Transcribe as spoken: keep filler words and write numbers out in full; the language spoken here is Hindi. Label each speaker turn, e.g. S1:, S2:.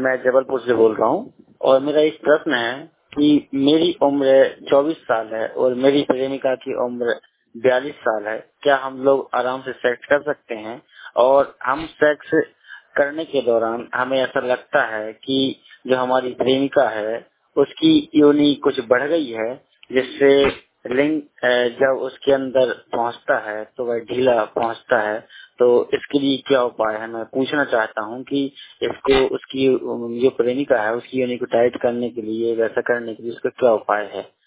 S1: मैं जबलपुर से बोल रहा हूँ और मेरा एक प्रश्न है कि मेरी उम्र चौबीस साल है और मेरी प्रेमिका की उम्र बयालीस साल है। क्या हम लोग आराम से सेक्स कर सकते हैं? और हम सेक्स करने के दौरान हमें ऐसा लगता है कि जो हमारी प्रेमिका है उसकी योनि कुछ बढ़ गई है, जिससे लिंग अ, जब उसके अंदर पहुंचता है तो वह ढीला पहुंचता है। तो इसके लिए क्या उपाय है? मैं पूछना चाहता हूं कि इसको उसकी जो प्रेमिका है उसकी योनि को टाइट करने के लिए, वैसा करने के लिए उसका क्या उपाय है?